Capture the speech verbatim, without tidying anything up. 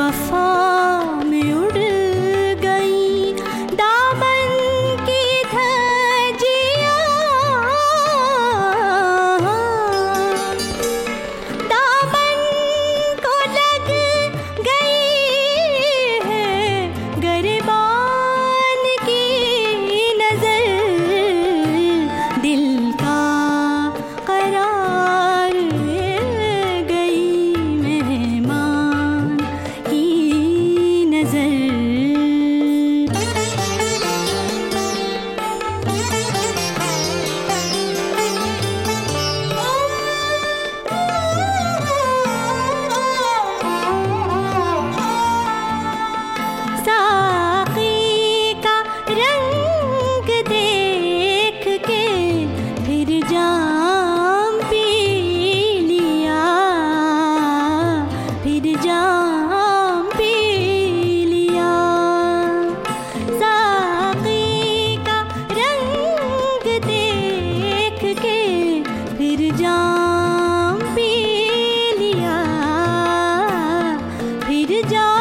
वफा में उड़ गई दामन की धज्जियां, दामन को लग गई है गिरबान की नजर, दिल का करार गई मेहमान की नजर। साक़ी का रंग देख के फिर जाम पी लिया, फिर जाम पी लिया। साक़ी का रंग देख के फिर जाम पी लिया, फिर जाम